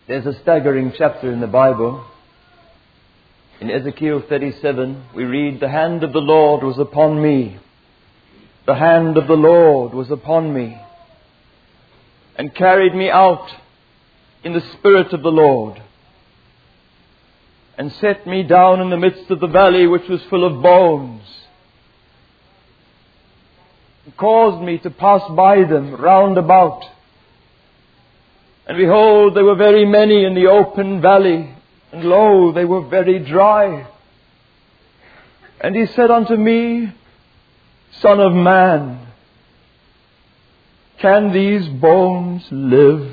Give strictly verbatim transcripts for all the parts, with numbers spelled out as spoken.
There's a staggering chapter in the Bible. In Ezekiel thirty-seven, we read, "The hand of the Lord was upon me. The hand of the Lord was upon me, and carried me out in the Spirit of the Lord, and set me down in the midst of the valley which was full of bones, and caused me to pass by them round about. And behold, there were very many in the open valley, and lo, they were very dry. And he said unto me, Son of man, can these bones live?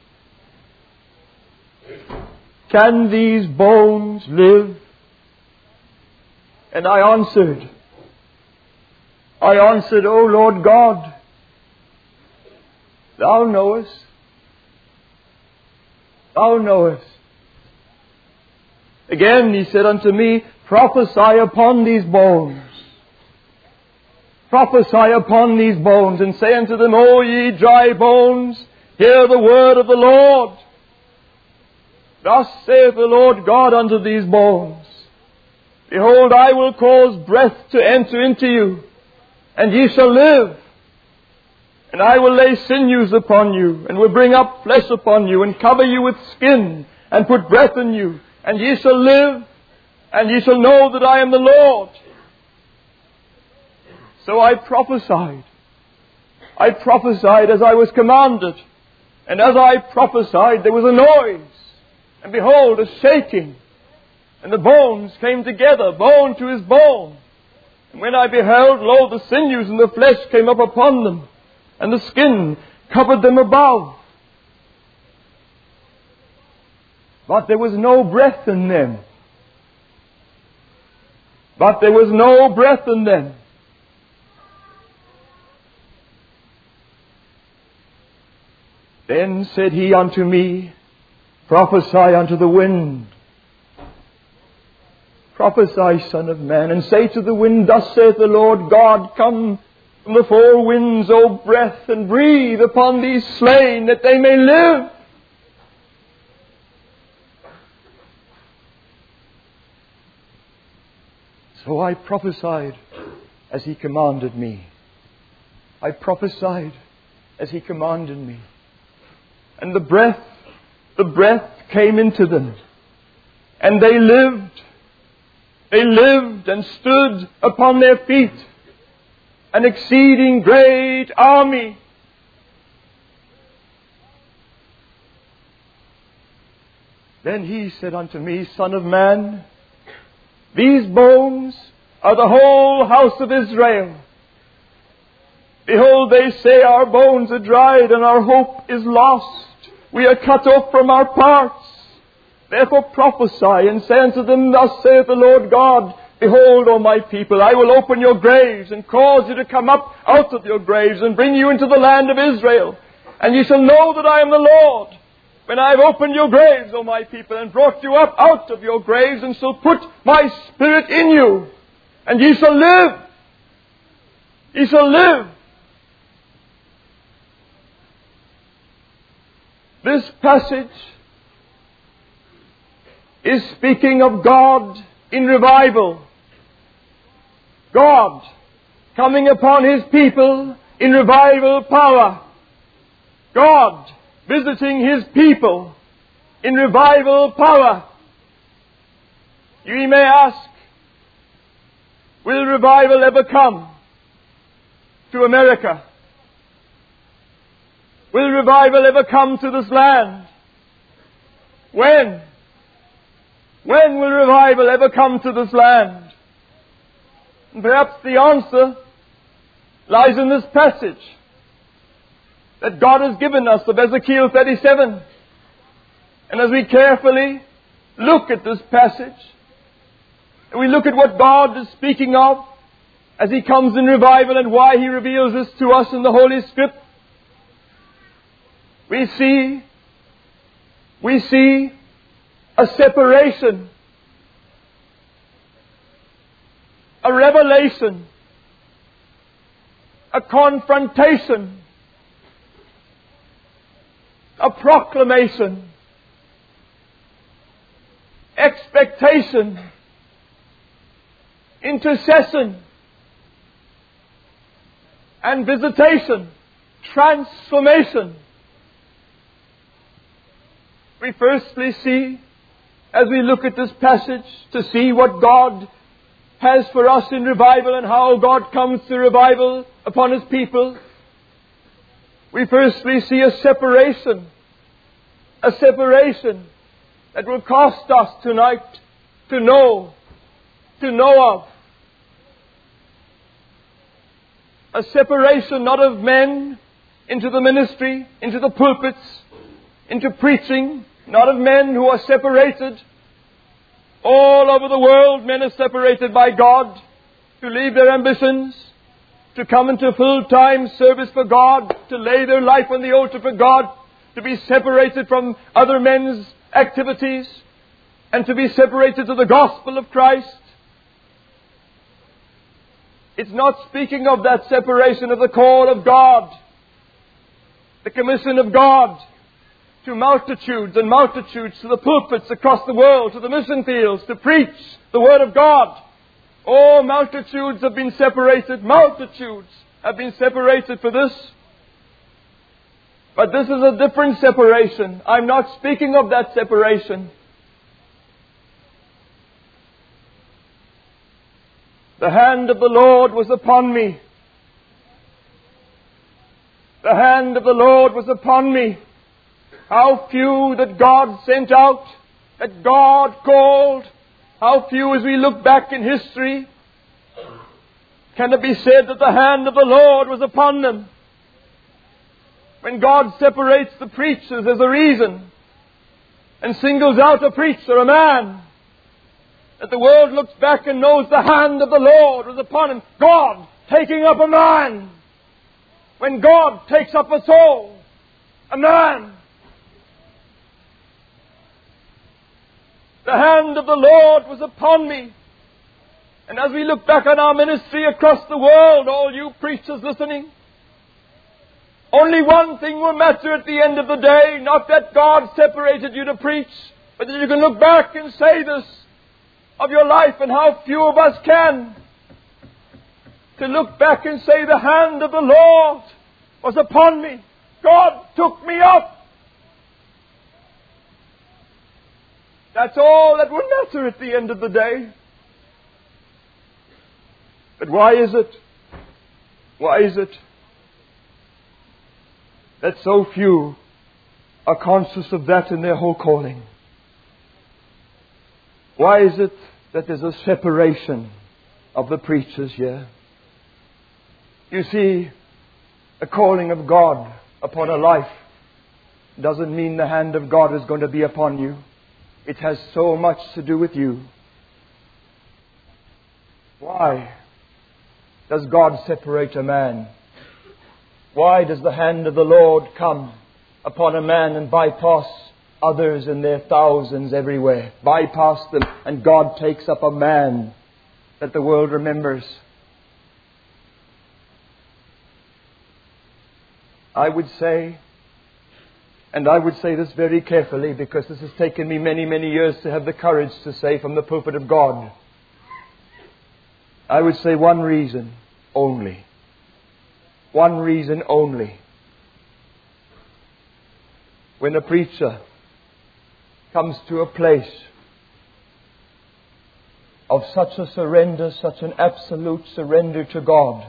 Can these bones live?" And I answered, I answered, "O Lord God, Thou knowest. Thou knowest." Again he said unto me, "Prophesy upon these bones. Prophesy upon these bones, and say unto them, O ye dry bones, hear the word of the Lord. Thus saith the Lord God unto these bones, Behold, I will cause breath to enter into you, and ye shall live. And I will lay sinews upon you, and will bring up flesh upon you, and cover you with skin, and put breath in you, and ye shall live, and ye shall know that I am the Lord." So I prophesied. I prophesied as I was commanded. And as I prophesied, there was a noise. And behold, a shaking. And the bones came together, bone to his bone. And when I beheld, lo, the sinews and the flesh came up upon them, and the skin covered them above. But there was no breath in them. But there was no breath in them. Then said he unto me, "Prophesy unto the wind. Prophesy, Son of man, and say to the wind, Thus saith the Lord God, Come from the four winds, O breath, and breathe upon these slain, that they may live." So I prophesied as he commanded me. I prophesied as he commanded me. And the breath, the breath came into them. And they lived. They lived and stood upon their feet, an exceeding great army. Then he said unto me, "Son of man, these bones are the whole house of Israel. Behold, they say, Our bones are dried, and our hope is lost. We are cut off from our parts. Therefore prophesy, and say unto them, Thus saith the Lord God, Behold, O my people, I will open your graves, and cause you to come up out of your graves, and bring you into the land of Israel. And ye shall know that I am the Lord, when I have opened your graves, O my people, and brought you up out of your graves, and shall put my Spirit in you, and ye shall live. Ye shall live." This passage is speaking of God in revival. God coming upon His people in revival power. God visiting His people in revival power. You may ask, will revival ever come to America? Will revival ever come to this land? When? When will revival ever come to this land? And perhaps the answer lies in this passage that God has given us of Ezekiel thirty-seven. And as we carefully look at this passage, and we look at what God is speaking of as He comes in revival and why He reveals this to us in the Holy Script, we see, we see a separation, a revelation, a confrontation, a proclamation expectation, intercession, and visitation, transformation. We firstly see, as we look at this passage, to see what God has for us in revival and how God comes to revival upon His people. We firstly see a separation, a separation that will cost us tonight to know, to know of. A separation not of men into the ministry, into the pulpits, into preaching, not of men who are separated. All over the world, men are separated by God to leave their ambitions, to come into full-time service for God, to lay their life on the altar for God, to be separated from other men's activities, and to be separated to the gospel of Christ. It's not speaking of that separation of the call of God, the commission of God, to multitudes and multitudes, to the pulpits across the world, to the mission fields, to preach the Word of God. Oh, multitudes have been separated. Multitudes have been separated for this. But this is a different separation. I'm not speaking of that separation. The hand of the Lord was upon me. The hand of the Lord was upon me. How few that God sent out, that God called. How few, as we look back in history, can it be said that the hand of the Lord was upon them? When God separates the preachers, there's a reason, and singles out a preacher, a man, that the world looks back and knows the hand of the Lord was upon him. God taking up a man. When God takes up a soul, a man, the hand of the Lord was upon me. And as we look back on our ministry across the world, all you preachers listening, only one thing will matter at the end of the day, not that God separated you to preach, but that you can look back and say this of your life, and how few of us can. To look back and say, the hand of the Lord was upon me. God took me up. That's all that will matter at the end of the day. But why is it? Why is it that so few are conscious of that in their whole calling? Why is it that there's a separation of the preachers here? You see, a calling of God upon a life doesn't mean the hand of God is going to be upon you. It has so much to do with you. Why does God separate a man? Why does the hand of the Lord come upon a man and bypass others in their thousands everywhere? Bypass them, and God takes up a man that the world remembers. I would say, and I would say this very carefully, because this has taken me many, many years to have the courage to say from the pulpit of God. I would say one reason only. One reason only. When a preacher comes to a place of such a surrender, such an absolute surrender to God,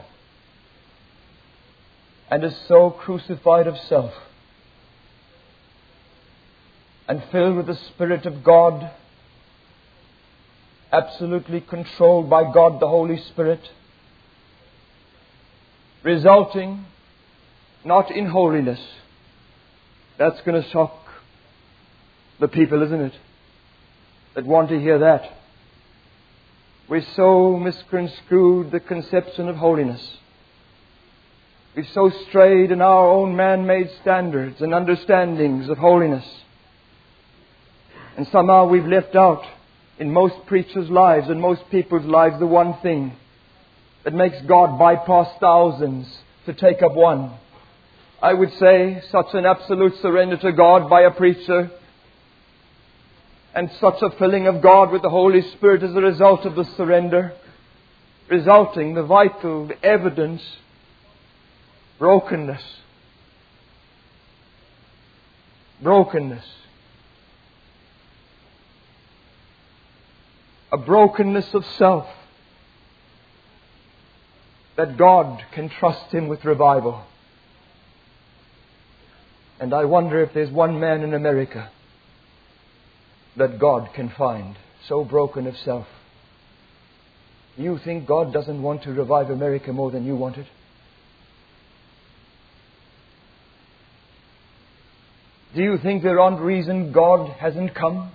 and is so crucified of self, and filled with the Spirit of God, absolutely controlled by God the Holy Spirit, resulting not in holiness. That's going to shock the people, isn't it? That want to hear that. We've so misconstrued the conception of holiness. We've so strayed in our own man-made standards and understandings of holiness. And somehow we've left out in most preachers' lives and most people's lives the one thing that makes God bypass thousands to take up one. I would say such an absolute surrender to God by a preacher And such a filling of God with the Holy Spirit as a result of the surrender, resulting the vital evidence, brokenness. Brokenness. A brokenness of self, that God can trust him with revival. And I wonder if there's one man in America that God can find so broken of self. You think God doesn't want to revive America more than you want it? Do you think there aren't reason God hasn't come?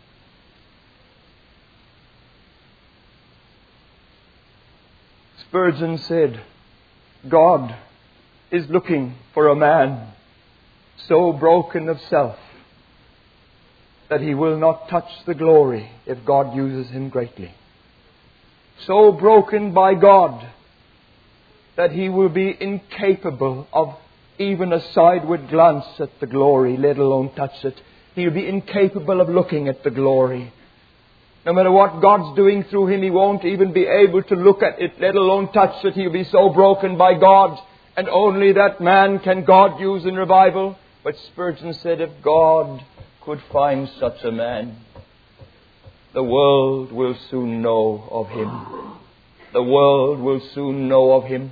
Spurgeon said, God is looking for a man so broken of self that he will not touch the glory if God uses him greatly. So broken by God that he will be incapable of even a sideward glance at the glory, let alone touch it. He'll be incapable of looking at the glory. No matter what God's doing through him, he won't even be able to look at it, let alone touch it. He'll be so broken by God, and only that man can God use in revival. But Spurgeon said, if God could find such a man, the world will soon know of him. The world will soon know of him.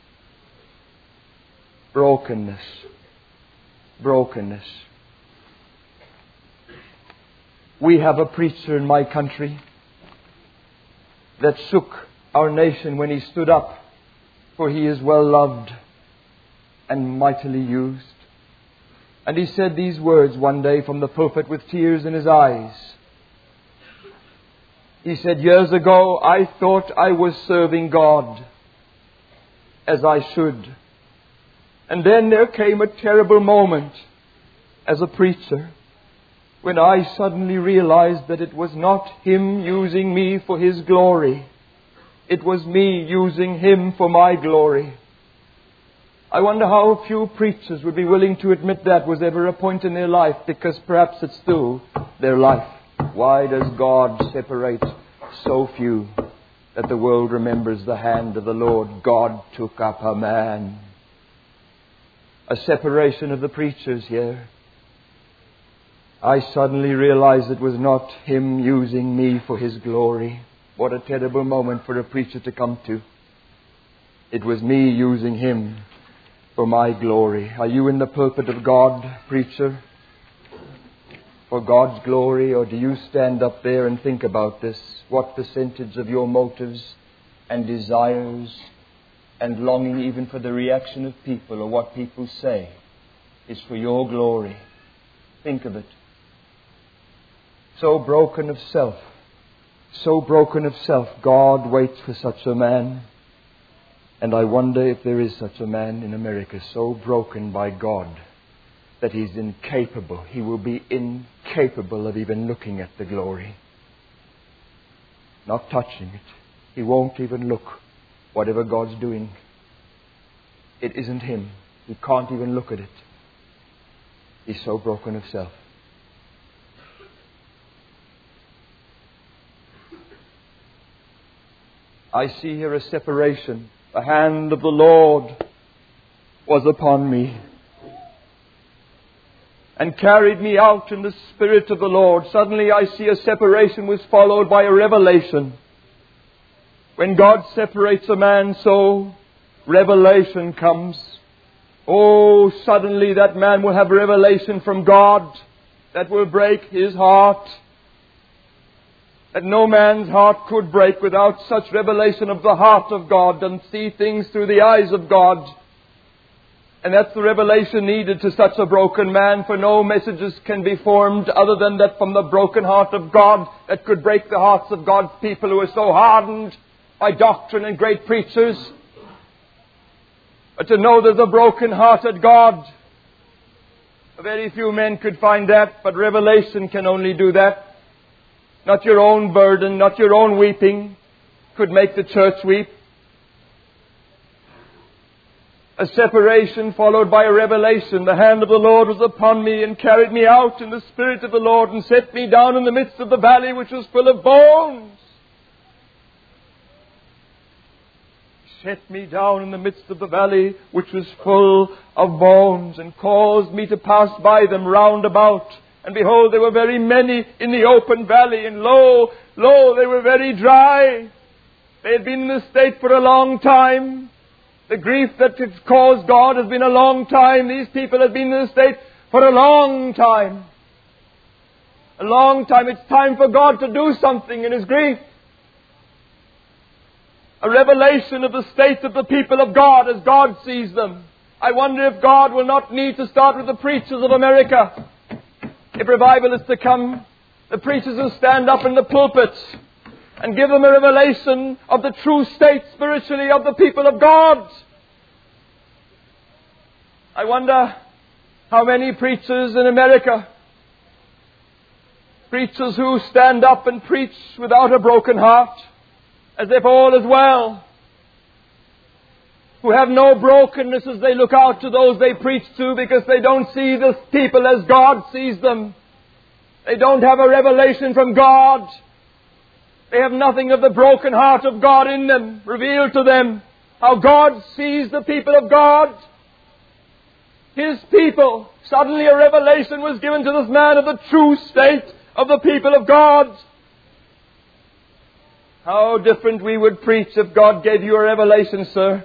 Brokenness. Brokenness. We have a preacher in my country that shook our nation when he stood up, for he is well loved and mightily used. And he said these words one day from the pulpit with tears in his eyes. He said, years ago I thought I was serving God as I should. And then there came a terrible moment as a preacher when I suddenly realized that it was not him using me for his glory. It was me using him for my glory. I wonder how few preachers would be willing to admit that was ever a point in their life, because perhaps it's still their life. Why does God separate so few that the world remembers the hand of the Lord? God took up a man. A separation of the preachers here. I suddenly realized it was not him using me for his glory. What a terrible moment for a preacher to come to. It was me using him for my glory. Are you in the pulpit of God, preacher, for God's glory, or do you stand up there and think about this? What percentage of your motives and desires and longing even for the reaction of people or what people say is for your glory? Think of it. So broken of self, so broken of self, God waits for such a man. And I wonder if there is such a man in America, so broken by God that he's incapable, he will be incapable of even looking at the glory. Not touching it. He won't even look. Whatever God's doing, it isn't him. He can't even look at it. He's so broken of self. I see here a separation. The hand of the Lord was upon me and carried me out in the Spirit of the Lord. Suddenly I see a separation was followed by a revelation. When God separates a man so, revelation comes. Oh, suddenly that man will have revelation from God that will break his heart. That no man's heart could break without such revelation of the heart of God, and see things through the eyes of God. And that's the revelation needed to such a broken man, for no messages can be formed other than that from the broken heart of God that could break the hearts of God's people who are so hardened by doctrine and great preachers. But to know there's a broken-hearted God, very few men could find that, but revelation can only do that. Not your own burden, not your own weeping could make the church weep. A separation followed by a revelation. The hand of the Lord was upon me and carried me out in the Spirit of the Lord and set me down in the midst of the valley which was full of bones. Set me down in the midst of the valley which was full of bones, and caused me to pass by them round about. And behold, there were very many in the open valley, and lo, lo, they were very dry. They had been in this state for a long time. The grief that had caused God has been a long time. These people have been in this state for a long time. A long time. It's time for God to do something in His grief. A revelation of the state of the people of God as God sees them. I wonder if God will not need to start with the preachers of America. If revival is to come, the preachers who stand up in the pulpits and give them a revelation of the true state spiritually of the people of God. I wonder how many preachers in America, preachers who stand up and preach without a broken heart, as if all is well, who have no brokenness as they look out to those they preach to, because they don't see the people as God sees them. They don't have a revelation from God. They have nothing of the broken heart of God in them, revealed to them. How God sees the people of God. His people. Suddenly a revelation was given to this man of the true state of the people of God. How different we would preach if God gave you a revelation, sir.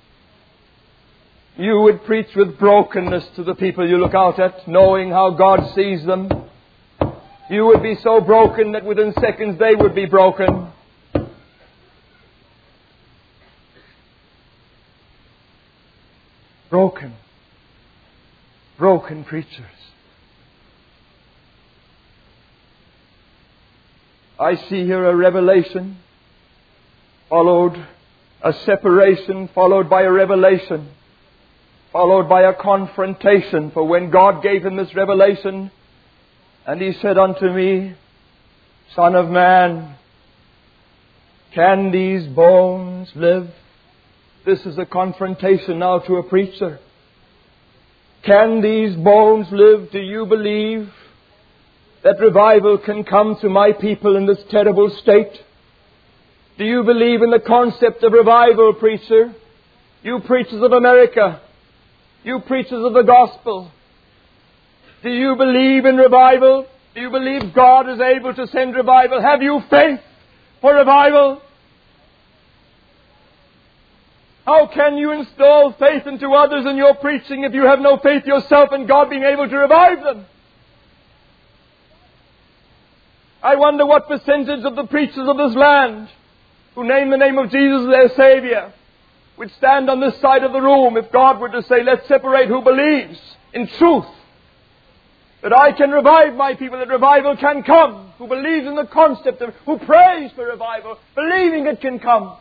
You would preach with brokenness to the people you look out at, knowing how God sees them. You would be so broken that within seconds they would be broken. Broken. Broken preachers. I see here a revelation, followed a separation, followed by a revelation, followed by a confrontation. For when God gave him this revelation, and He said unto me, Son of man, can these bones live? This is a confrontation now to a preacher. Can these bones live? Do you believe that revival can come to my people in this terrible state? Do you believe in the concept of revival, preacher? You preachers of America, you preachers of the gospel, do you believe in revival? Do you believe God is able to send revival? Have you faith for revival? How can you install faith into others in your preaching if you have no faith yourself in God being able to revive them? I wonder what percentage of the preachers of this land who name the name of Jesus as their Savior would stand on this side of the room if God were to say, let's separate who believes in truth that I can revive my people, that revival can come, who believes in the concept of, who prays for revival, believing it can come.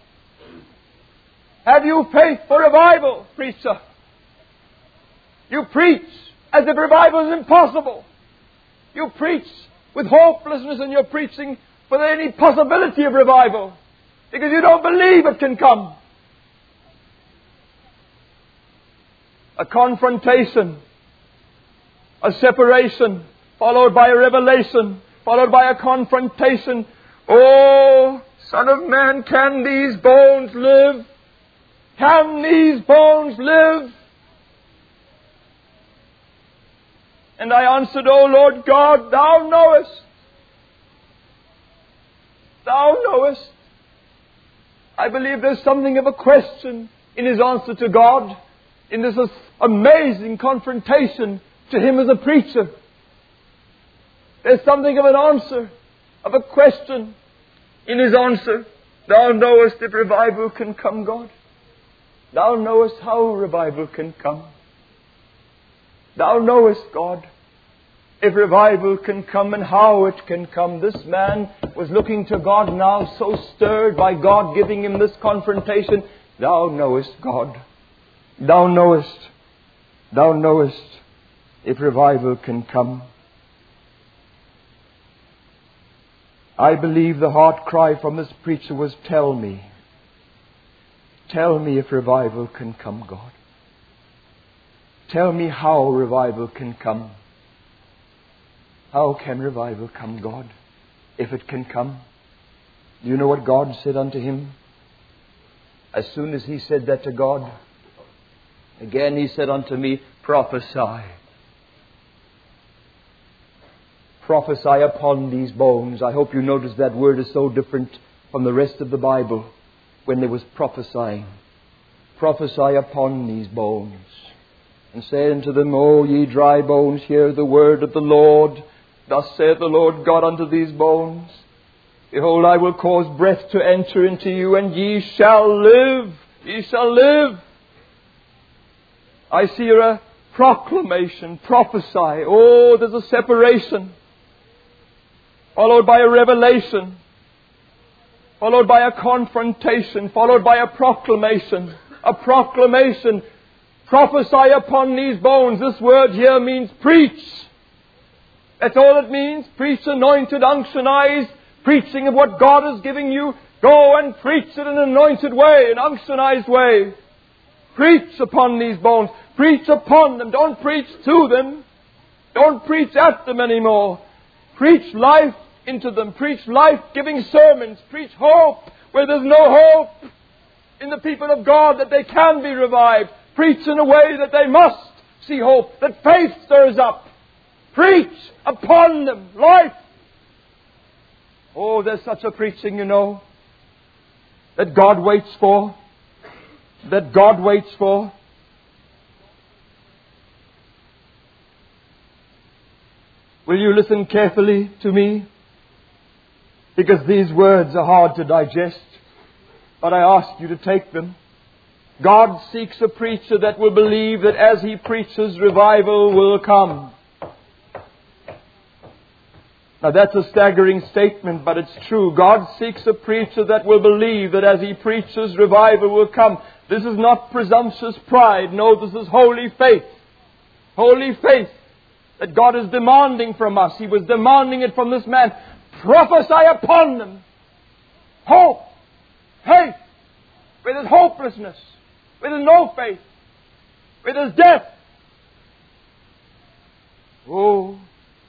Have you faith for revival, preacher? You preach as if revival is impossible. You preach with hopelessness in your preaching for any possibility of revival, because you don't believe it can come. A confrontation, a separation, followed by a revelation, followed by a confrontation. Oh, Son of man, can these bones live? Can these bones live? And I answered, O Lord God, Thou knowest. Thou knowest. I believe there's something of a question in his answer to God, in this amazing confrontation to him as a preacher. There's something of an answer, of a question in his answer. Thou knowest if revival can come, God. Thou knowest how revival can come. Thou knowest, God, if revival can come and how it can come. This man was looking to God now, so stirred by God giving him this confrontation. Thou knowest, God. Thou knowest. Thou knowest if revival can come. I believe the heart cry from this preacher was, tell me. Tell me if revival can come, God. Tell me how revival can come. How can revival come, God, if it can come? Do you know what God said unto him? As soon as he said that to God, again he said unto me, prophesy. Prophesy upon these bones. I hope you notice that word is so different from the rest of the Bible when there was prophesying. Prophesy upon these bones. And say unto them, O ye dry bones, hear the word of the Lord. Thus saith the Lord God unto these bones, behold, I will cause breath to enter into you, and ye shall live. Ye shall live. I see here a proclamation, prophesy. Oh, there's a separation, followed by a revelation, followed by a confrontation, followed by a proclamation. A proclamation. Prophesy upon these bones. This word here means preach. That's all it means. Preach, anointed, unctionized, preaching of what God is giving you. Go and preach it in an anointed way, an unctionized way. Preach upon these bones. Preach upon them. Don't preach to them. Don't preach at them anymore. Preach life into them. Preach life-giving sermons. Preach hope where there's no hope in the people of God, that they can be revived. Preach in a way that they must see hope, that faith stirs up. Preach upon them life. Oh, there's such a preaching, you know, that God waits for. That God waits for. Will you listen carefully to me? Because these words are hard to digest, but I ask you to take them. God seeks a preacher that will believe that as he preaches, revival will come. Now that's a staggering statement, but it's true. God seeks a preacher that will believe that as he preaches, revival will come. This is not presumptuous pride. No, this is holy faith. Holy faith that God is demanding from us. He was demanding it from this man. Prophesy upon them. Hope. Faith. Where there's hopelessness. Where there's no faith. Where there's death. Oh.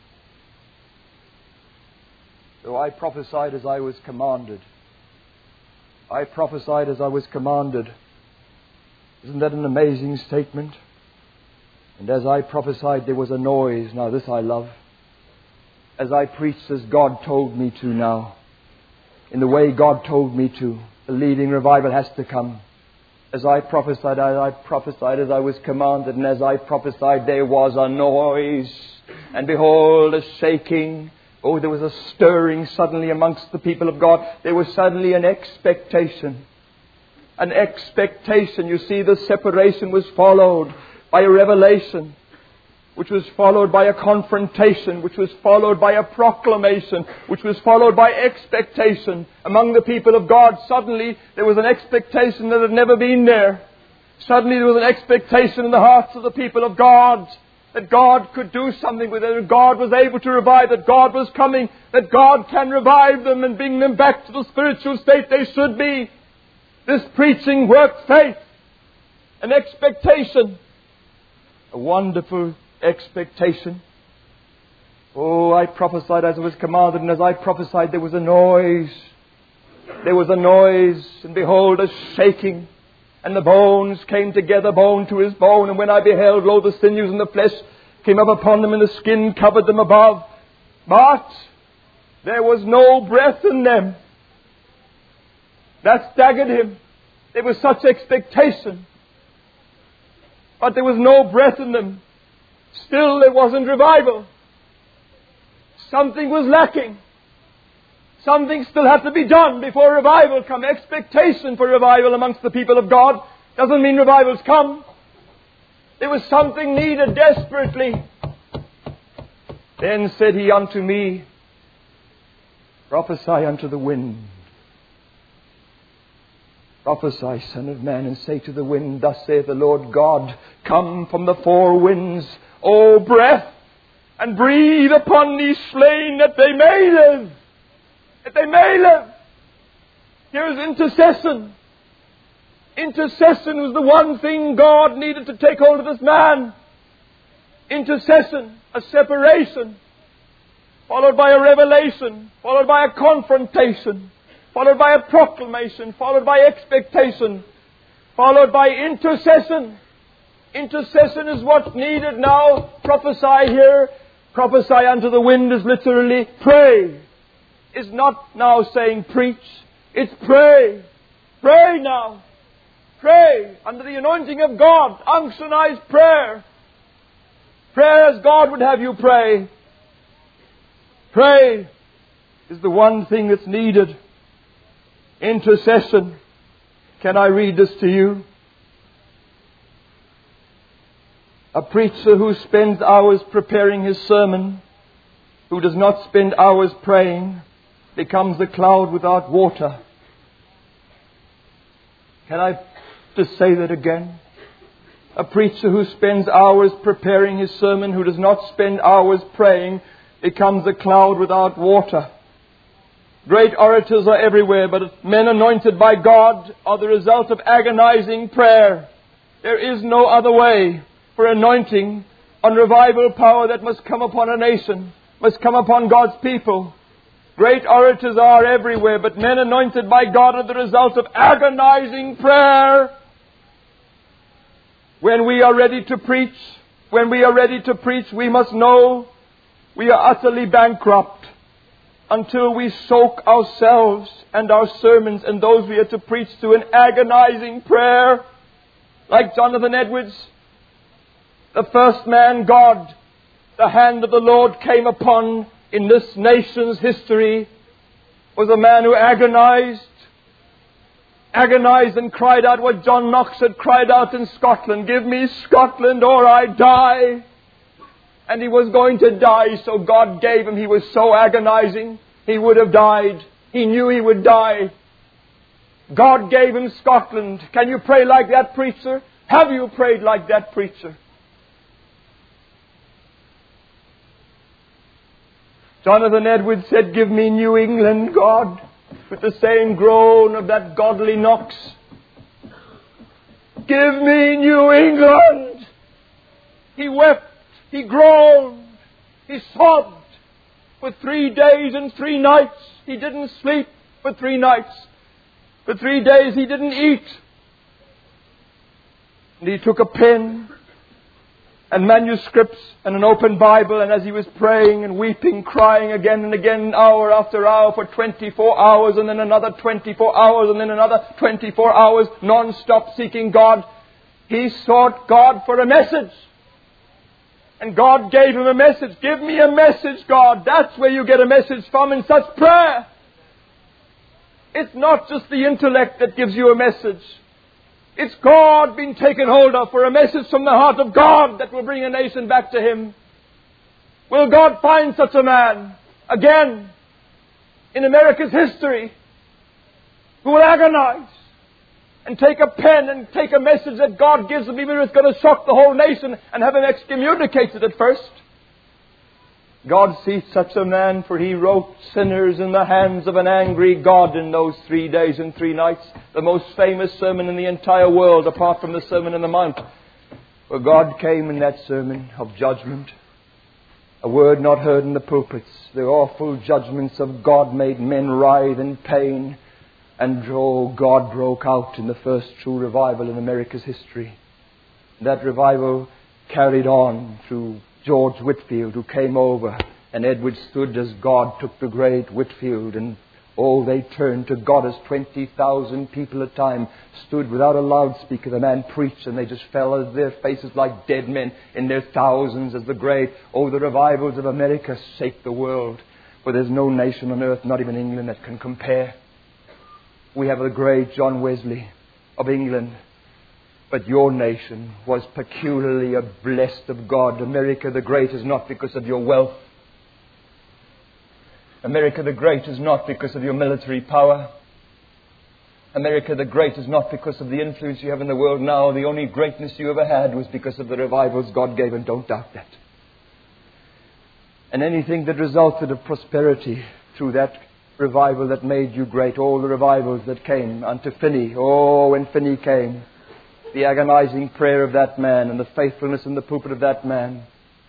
So I prophesied as I was commanded. I prophesied as I was commanded. Isn't that an amazing statement? And as I prophesied, there was a noise. Now this I love. As I preached as God told me to now, in the way God told me to, the leading revival has to come. As I prophesied, I prophesied as I was commanded, and as I prophesied, there was a noise. And behold, a shaking. Oh, there was a stirring suddenly amongst the people of God. There was suddenly an expectation. An expectation. You see, the separation was followed by a revelation, which was followed by a confrontation, which was followed by a proclamation, which was followed by expectation. Among the people of God, suddenly there was an expectation that had never been there. Suddenly there was an expectation in the hearts of the people of God that God could do something with it, that God was able to revive, that God was coming, that God can revive them and bring them back to the spiritual state they should be. This preaching worked faith, an expectation, a wonderful expectation. Oh, I prophesied as I was commanded, and as I prophesied there was a noise. There was a noise, and behold, a shaking. And the bones came together, bone to his bone. And when I beheld, lo, the sinews and the flesh came up upon them, and the skin covered them above. But there was no breath in them. That staggered him. There was such expectation. But there was no breath in them. Still, there wasn't revival. Something was lacking. Something still had to be done before revival come. Expectation for revival amongst the people of God doesn't mean revivals come. There was something needed desperately. Then said he unto me, prophesy unto the wind. Prophesy, Son of Man, and say to the wind, thus saith the Lord God, come from the four winds, O breath, and breathe upon these slain that they may live. That they may live. Here's intercession. Intercession was the one thing God needed to take hold of this man. intercession, a separation, followed by a revelation, followed by a confrontation, followed by a proclamation, followed by expectation, followed by intercession. Intercession is what's needed now. Prophesy here. Prophesy unto the wind is literally pray. It's not now saying preach. It's pray. Pray now. Pray under the anointing of God. Unctionized prayer. Prayer as God would have you pray. Pray is the one thing that's needed. Intercession. Can I read this to you? A preacher who spends hours preparing his sermon, who does not spend hours praying, becomes a cloud without water. Can I just say that again? A preacher who spends hours preparing his sermon, who does not spend hours praying, becomes a cloud without water. Great orators are everywhere, but men anointed by God are the result of agonizing prayer. There is no other way for anointing on revival power that must come upon a nation, must come upon God's people. Great orators are everywhere, but men anointed by God are the result of agonizing prayer. When we are ready to preach, when we are ready to preach, we must know we are utterly bankrupt until we soak ourselves and our sermons and those we are to preach to in agonizing prayer. Like Jonathan Edwards, the first man God, the hand of the Lord came upon in this nation's history, was a man who agonized, agonized and cried out what John Knox had cried out in Scotland, "Give me Scotland or I die." And he was going to die, so God gave him. He was so agonizing, he would have died. He knew he would die. God gave him Scotland. Can you pray like that, preacher? Have you prayed like that, preacher? Jonathan Edwards said, "Give me New England, God," with the same groan of that godly Knox. "Give me New England." He wept, he groaned, he sobbed for three days and three nights. He didn't sleep for three nights. For three days he didn't eat. And he took a pen and manuscripts and an open Bible, and as he was praying and weeping, crying again and again, hour after hour, for twenty-four hours, and then another twenty-four hours, and then another twenty-four hours, non-stop seeking God, he sought God for a message. And God gave him a message. Give me a message, God. That's where you get a message from in such prayer. It's not just the intellect that gives you a message. It's God being taken hold of for a message from the heart of God that will bring a nation back to Him. Will God find such a man again in America's history who will agonize and take a pen and take a message that God gives him, even if it's going to shock the whole nation, and have him excommunicated at first? God sees such a man, for He wrote sinners in the hands of an angry God in those three days and three nights. The most famous sermon in the entire world, apart from the Sermon on the Mount, where God came in that sermon of judgment. A word not heard in the pulpits. The awful judgments of God made men writhe in pain. And oh, God broke out in the first true revival in America's history. That revival carried on through George Whitefield, who came over, and Edward stood as God took the great Whitefield, and oh, they turned to God as twenty thousand people at a time stood without a loudspeaker. The man preached, and they just fell on their faces like dead men in their thousands as the great, oh, the revivals of America shake the world. For there's no nation on earth, not even England, that can compare. We have the great John Wesley of England. But your nation was peculiarly blessed of God. America the Great is not because of your wealth. America the Great is not because of your military power. America the Great is not because of the influence you have in the world now. The only greatness you ever had was because of the revivals God gave, and don't doubt that. And anything that resulted of prosperity through that revival that made you great, all the revivals that came unto Finney, oh, when Finney came, the agonizing prayer of that man and the faithfulness in the pulpit of that man.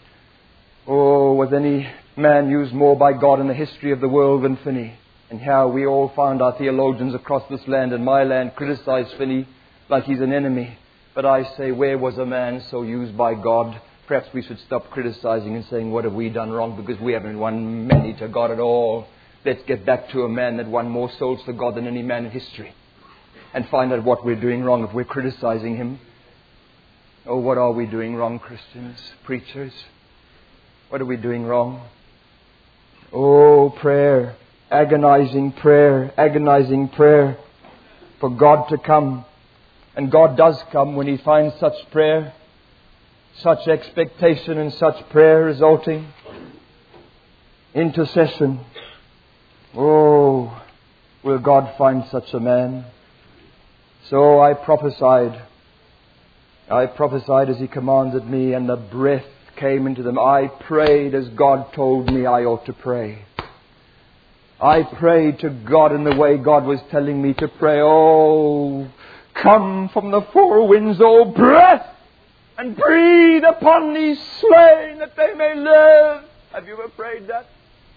Oh, was any man used more by God in the history of the world than Finney? And how we all found our theologians across this land and my land criticize Finney like he's an enemy. But I say, where was a man so used by God? Perhaps we should stop criticizing and saying, what have we done wrong? Because we haven't won many to God at all. Let's get back to a man that won more souls to God than any man in history. And find out what we're doing wrong if we're criticizing him. Oh, what are we doing wrong, Christians, preachers? What are we doing wrong? Oh, prayer, agonizing prayer, agonizing prayer for God to come. And God does come when He finds such prayer, such expectation and such prayer resulting. Intercession. Oh, will God find such a man? So I prophesied. I prophesied as He commanded me, and the breath came into them. I prayed as God told me I ought to pray. I prayed to God in the way God was telling me to pray. Oh, come from the four winds, O breath, and breathe upon these slain that they may live. Have you ever prayed that?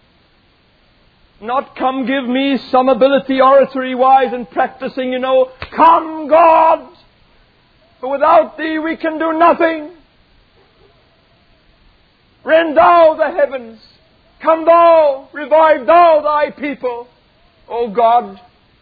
Not come give me some ability oratory-wise and practicing, you know. Come, God, for without Thee we can do nothing. Rend Thou the heavens. Come Thou, revive Thou Thy people, O God.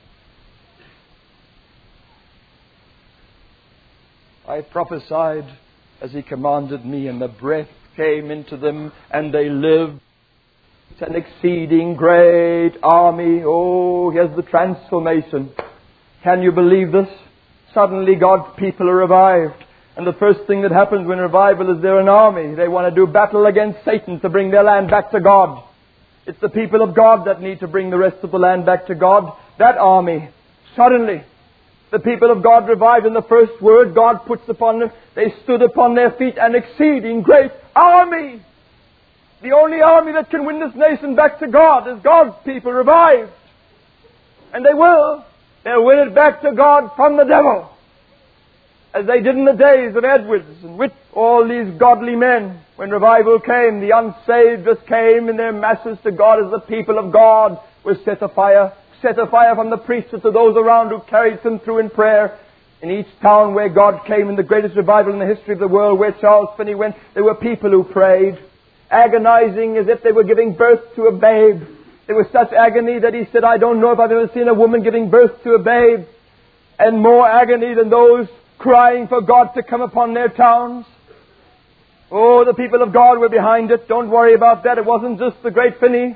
I prophesied as He commanded me, and the breath came into them, and they lived. It's an exceeding great army. Oh, here's the transformation. Can you believe this? Suddenly God's people are revived. And the first thing that happens when revival is they're an army. They want to do battle against Satan to bring their land back to God. It's the people of God that need to bring the rest of the land back to God. That army, suddenly, the people of God revived, in the first word God puts upon them, they stood upon their feet, an exceeding great army. The only army that can win this nation back to God is God's people revived. And they will. They'll win it back to God from the devil. As they did in the days of Edwards and with all these godly men. When revival came, the unsaved just came in their masses to God as the people of God was set afire. Set afire from the priests to those around who carried them through in prayer. In each town where God came in the greatest revival in the history of the world, where Charles Finney went, there were people who prayed, agonizing as if they were giving birth to a babe. There was such agony that he said, I don't know if I've ever seen a woman giving birth to a babe. And more agony than those crying for God to come upon their towns. Oh, the people of God were behind it. Don't worry about that. It wasn't just the great Finney.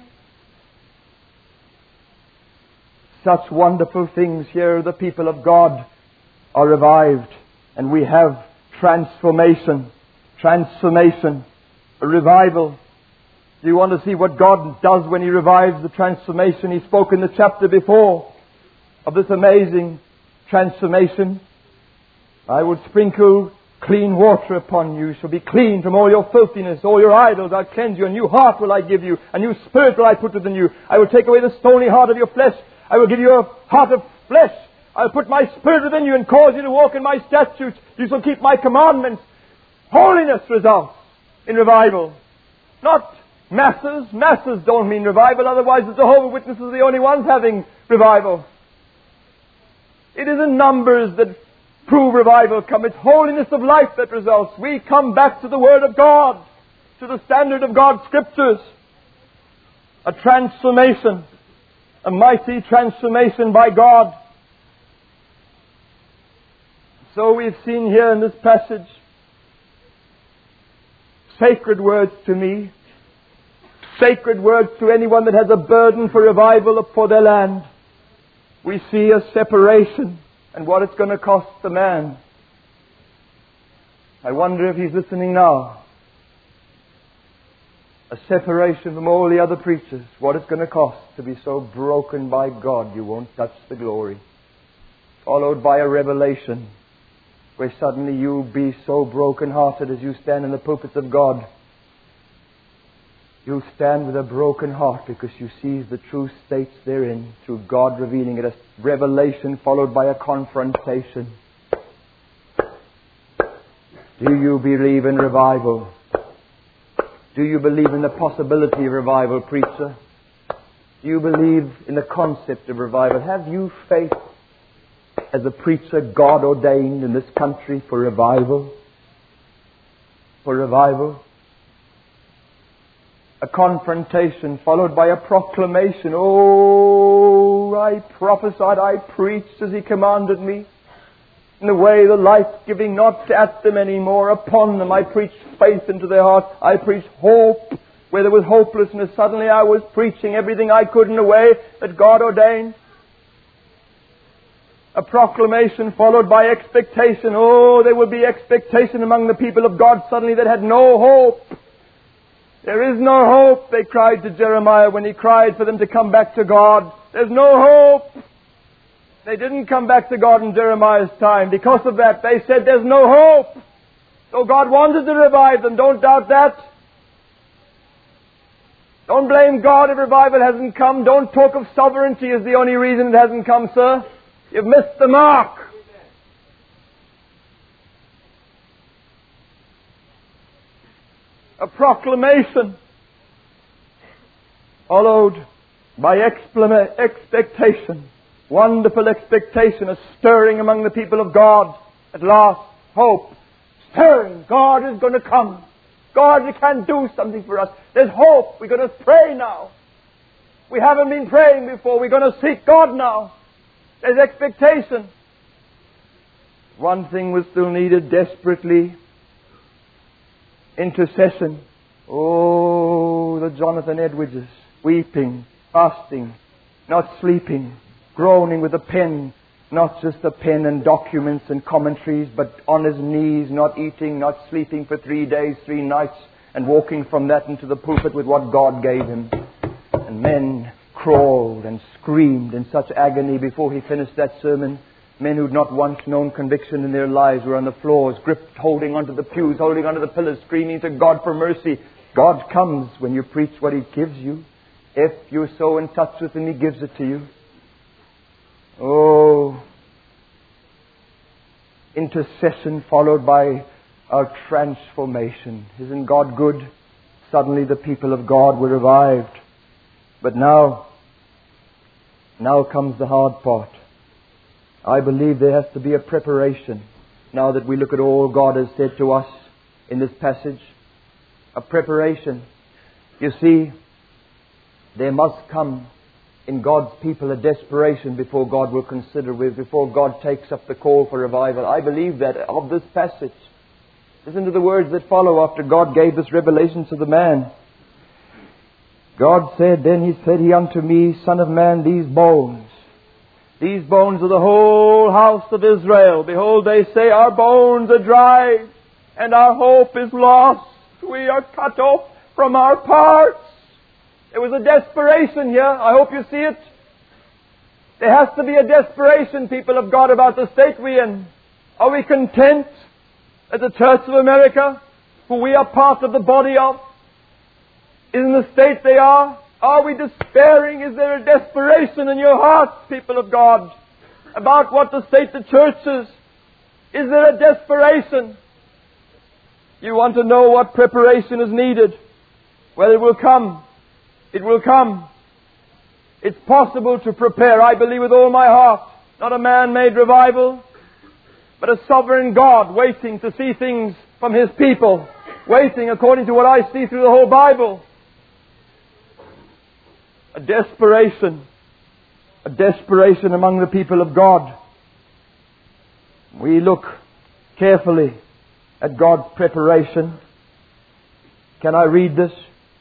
Such wonderful things here. The people of God are revived. And we have transformation. Transformation. A revival. Do you want to see what God does when He revives the transformation? He spoke in the chapter before of this amazing transformation. I will sprinkle clean water upon you. You shall be clean from all your filthiness, all your idols. I'll cleanse you. A new heart will I give you. A new spirit will I put within you. I will take away the stony heart of your flesh. I will give you a heart of flesh. I'll put my spirit within you and cause you to walk in my statutes. You shall keep my commandments. Holiness results in revival. Not masses. Masses don't mean revival. Otherwise the Jehovah's Witnesses are the only ones having revival. It is in numbers that prove revival come. It's holiness of life that results. We come back to the Word of God, to the standard of God's Scriptures. A transformation, a mighty transformation by God. So we've seen here in this passage sacred words to me, sacred words to anyone that has a burden for revival for their land. We see a separation and what it's going to cost the man. I wonder if he's listening now. A separation from all the other preachers. What it's going to cost to be so broken by God you won't touch the glory. Followed by a revelation where suddenly you'll be so broken-hearted as you stand in the pulpits of God. You'll stand with a broken heart because you see the true states therein through God revealing it. A revelation followed by a confrontation. Do you believe in revival? Do you believe in the possibility of revival, preacher? Do you believe in the concept of revival? Have you faith as a preacher God ordained in this country for revival? For revival? A confrontation followed by a proclamation. Oh, I prophesied, I preached as He commanded me. In the way, the life-giving, not at them anymore, upon them. I preached faith into their heart. I preached hope where there was hopelessness. Suddenly I was preaching everything I could in a way that God ordained. A proclamation followed by expectation. Oh, there will be expectation among the people of God suddenly that had no hope. There is no hope, they cried to Jeremiah when he cried for them to come back to God. There's no hope. They didn't come back to God in Jeremiah's time. Because of that, they said there's no hope. So God wanted to revive them. Don't doubt that. Don't blame God if revival hasn't come. Don't talk of sovereignty as the only reason it hasn't come, sir. You've missed the mark. A proclamation followed by exclama- expectation. Wonderful expectation, a stirring among the people of God. At last, hope. Stirring. God is going to come. God can do something for us. There's hope. We're going to pray now. We haven't been praying before. We're going to seek God now. There's expectation. One thing was still needed desperately. Intercession. Oh, the Jonathan Edwardses. Weeping, fasting, not sleeping, groaning with a pen. Not just a pen and documents and commentaries, but on his knees, not eating, not sleeping for three days, three nights, and walking from that into the pulpit with what God gave him. And men crawled and screamed in such agony before he finished that sermon. Men who'd not once known conviction in their lives were on the floors, gripped, holding onto the pews, holding onto the pillars, screaming to God for mercy. God comes when you preach what He gives you. If you're so in touch with Him, He gives it to you. Oh, intercession followed by a transformation. Isn't God good? Suddenly the people of God were revived. But now, now comes the hard part. I believe there has to be a preparation. Now that we look at all God has said to us in this passage, a preparation. You see, there must come in God's people a desperation before God will consider with, before God takes up the call for revival. I believe that of this passage. Listen to the words that follow after God gave this revelation to the man. God said, then He said He unto me, Son of man, these bones, these bones are the whole house of Israel. Behold, they say, our bones are dried, and our hope is lost. We are cut off from our parts. There was a desperation here. I hope you see it. There has to be a desperation, people of God, about the state we're in. Are we content as the Church of America, who we are part of the body of, is in the state they are? Are we despairing? Is there a desperation in your hearts, people of God, about what the state the church is? Is there a desperation? You want to know what preparation is needed? Well, it will come. It will come. It's possible to prepare, I believe with all my heart. Not a man-made revival, but a sovereign God waiting to see things from His people. Waiting according to what I see through the whole Bible. A desperation. A desperation among the people of God. We look carefully at God's preparation. Can I read this?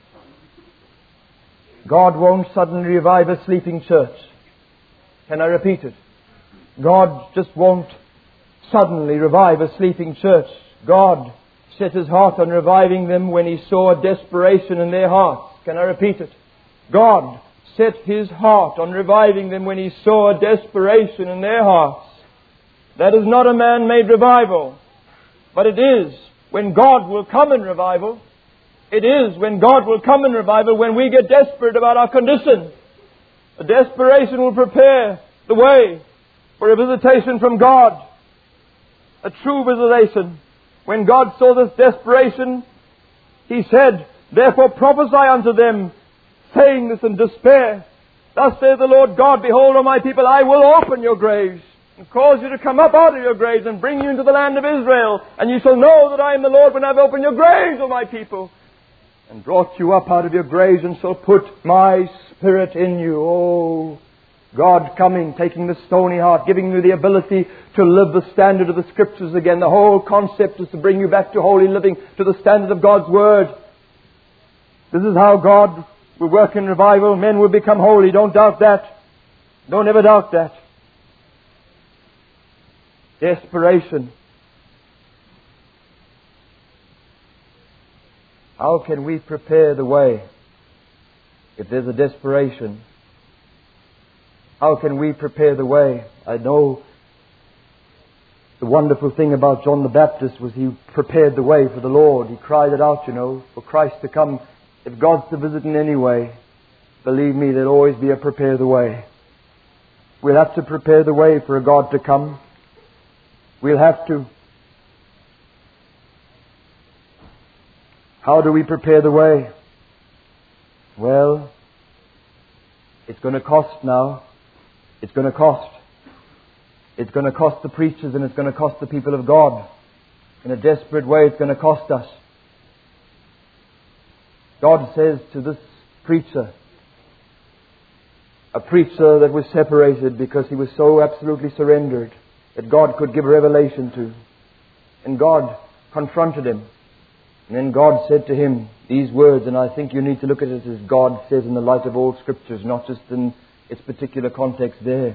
God won't suddenly revive a sleeping church. Can I repeat it? God just won't suddenly revive a sleeping church. God set His heart on reviving them when He saw a desperation in their hearts. Can I repeat it? God set His heart on reviving them when He saw a desperation in their hearts. That is not a man-made revival, but it is when God will come in revival. It is when God will come in revival when we get desperate about our condition. A desperation will prepare the way for a visitation from God. A true visitation. When God saw this desperation, He said, Therefore prophesy unto them, saying this in despair. Thus saith the Lord God, behold, O my people, I will open your graves, and cause you to come up out of your graves, and bring you into the land of Israel. And you shall know that I am the Lord when I have opened your graves, O my people, and brought you up out of your graves, and shall put my Spirit in you. Oh, God coming, taking the stony heart, giving you the ability to live the standard of the Scriptures again. The whole concept is to bring you back to holy living, to the standard of God's Word. This is how God will work in revival. Men will become holy. Don't doubt that. Don't ever doubt that. Desperation. How can we prepare the way if there's a desperation? How can we prepare the way? I know the wonderful thing about John the Baptist was he prepared the way for the Lord. He cried it out, you know, for Christ to come. If God's to visit in any way, believe me, there'll always be a prepare the way. We'll have to prepare the way for a God to come. We'll have to. How do we prepare the way? Well, it's going to cost now. It's going to cost. It's going to cost the preachers, and it's going to cost the people of God. In a desperate way, it's going to cost us. God says to this preacher, a preacher that was separated because he was so absolutely surrendered that God could give revelation to. And God confronted him. And then God said to him these words, and I think you need to look at it as God says in the light of all Scriptures, not just in its particular context there.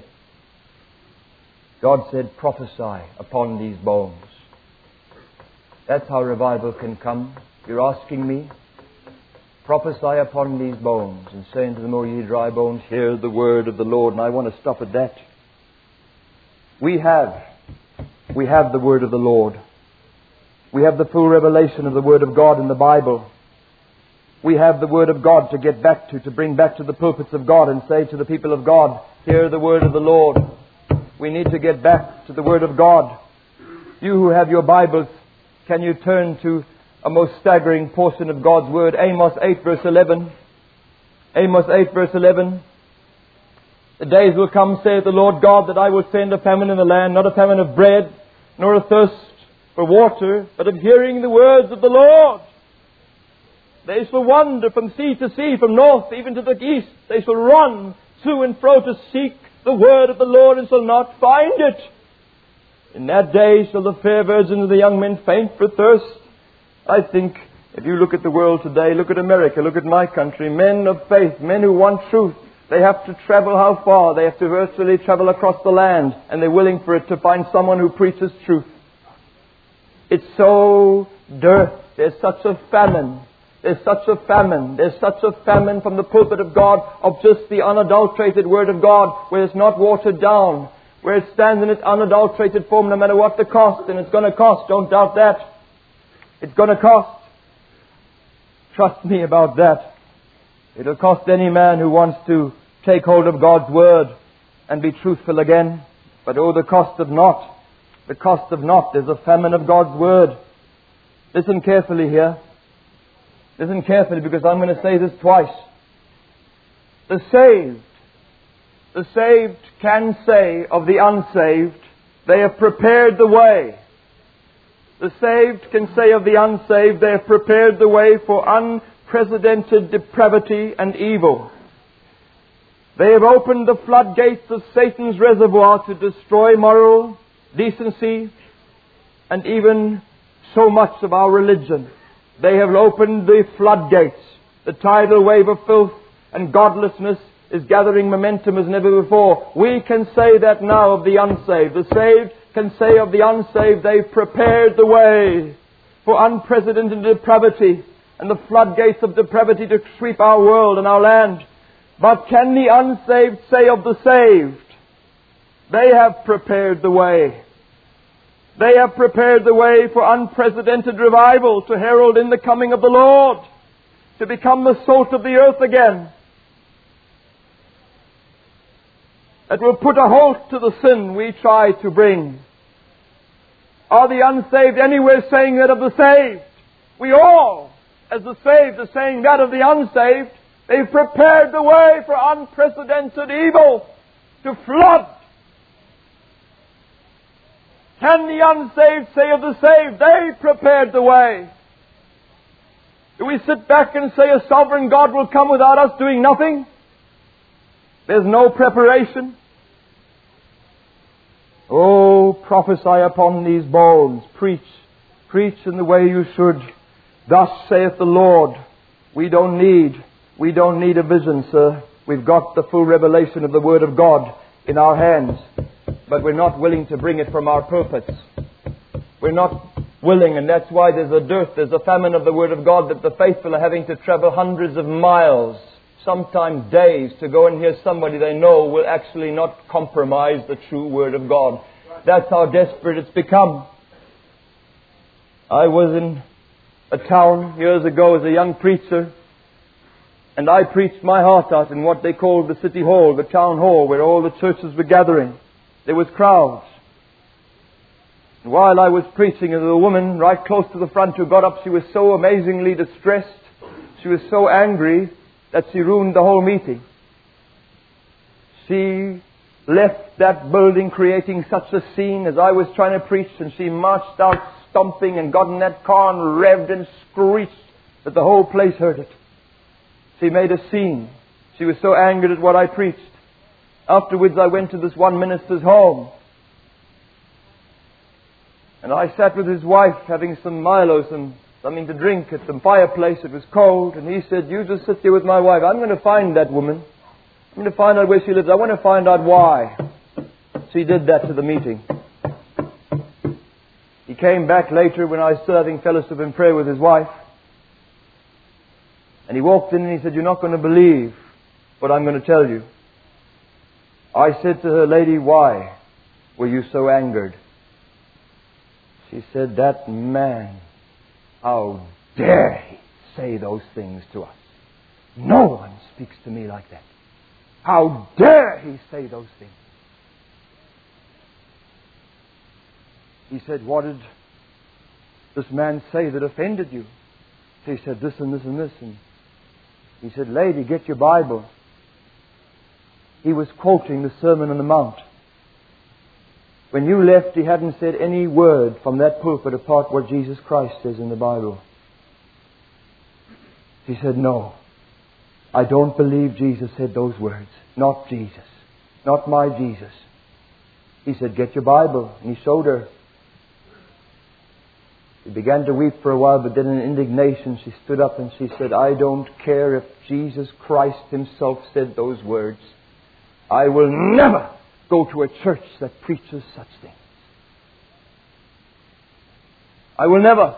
God said, prophesy upon these bones. That's how revival can come. You're asking me, prophesy upon these bones, and say unto them, O ye dry bones, hear the word of the Lord. And I want to stop at that. We have, we have the word of the Lord. We have the full revelation of the Word of God in the Bible. We have the Word of God to get back to, to bring back to the pulpits of God and say to the people of God, hear the Word of the Lord. We need to get back to the Word of God. You who have your Bibles, can you turn to a most staggering portion of God's Word? Amos eight verse eleven. Amos eight verse eleven. The days will come, saith the Lord God, that I will send a famine in the land, not a famine of bread, nor a thirst for water, but of hearing the words of the Lord. They shall wander from sea to sea, from north even to the east. They shall run to and fro to seek the word of the Lord, and shall not find it. In that day shall the fair virgins and the young men faint for thirst. I think if you look at the world today, look at America, look at my country, men of faith, men who want truth, they have to travel how far? They have to virtually travel across the land, and they're willing for it to find someone who preaches truth. It's so dearth. There's such a famine. There's such a famine. There's such a famine from the pulpit of God of just the unadulterated Word of God, where it's not watered down, where it stands in its unadulterated form no matter what the cost. And it's going to cost. Don't doubt that. It's going to cost. Trust me about that. It'll cost any man who wants to take hold of God's Word and be truthful again. But oh, the cost of not. The cost of not. There's a famine of God's Word. Listen carefully here. Listen carefully, because I'm going to say this twice. The saved, the saved can say of the unsaved, they have prepared the way. The saved can say of the unsaved, they have prepared the way for unprecedented depravity and evil. They have opened the floodgates of Satan's reservoir to destroy moral decency and even so much of our religion. They have opened the floodgates. The tidal wave of filth and godlessness is gathering momentum as never before. We can say that now of the unsaved. The saved can say of the unsaved, they've prepared the way for unprecedented depravity and the floodgates of depravity to sweep our world and our land. But can the unsaved say of the saved, they have prepared the way. They have prepared the way for unprecedented revival to herald in the coming of the Lord, to become the salt of the earth again, that will put a halt to the sin we try to bring. Are the unsaved anywhere saying that of the saved? We all as the saved are saying that of the unsaved. They've prepared the way for unprecedented evil to flood. Can the unsaved say of the saved, they prepared the way? Do we sit back and say a sovereign God will come without us doing nothing? There's no preparation. Oh, prophesy upon these bones. Preach. Preach in the way you should. Thus saith the Lord. We don't need, we don't need a vision, sir. We've got the full revelation of the Word of God in our hands. But we're not willing to bring it from our pulpits. We're not willing, and that's why there's a dearth, there's a famine of the Word of God, that the faithful are having to travel hundreds of miles, sometimes days, to go and hear somebody they know will actually not compromise the true Word of God. That's how desperate it's become. I was in a town years ago as a young preacher, and I preached my heart out in what they called the city hall, the town hall, where all the churches were gathering. There was crowds. And while I was preaching, there was a woman right close to the front who got up. She was so amazingly distressed. She was so angry that she ruined the whole meeting. She left that building creating such a scene as I was trying to preach, and she marched out stomping and got in that car and revved and screeched that the whole place heard it. She made a scene. She was so angered at what I preached. Afterwards, I went to this one minister's home. And I sat with his wife having some Milo, some something to drink at the fireplace. It was cold. And he said, you just sit here with my wife. I'm going to find that woman. I'm going to find out where she lives. I want to find out why she did that to the meeting. He came back later when I was serving fellowship and prayer with his wife. And he walked in and he said, you're not going to believe what I'm going to tell you. I said to her, lady, why were you so angered? She said, that man, how dare he say those things to us? No one speaks to me like that. How dare he say those things? He said, what did this man say that offended you? She said, this and this and this. And he said, lady, get your Bible. He was quoting the Sermon on the Mount. When you left, he hadn't said any word from that pulpit apart what Jesus Christ says in the Bible. He said, no, I don't believe Jesus said those words. Not Jesus. Not my Jesus. He said, get your Bible. And he showed her. She began to weep for a while, but then in indignation she stood up and she said, I don't care if Jesus Christ Himself said those words. I will never go to a church that preaches such things. I will never.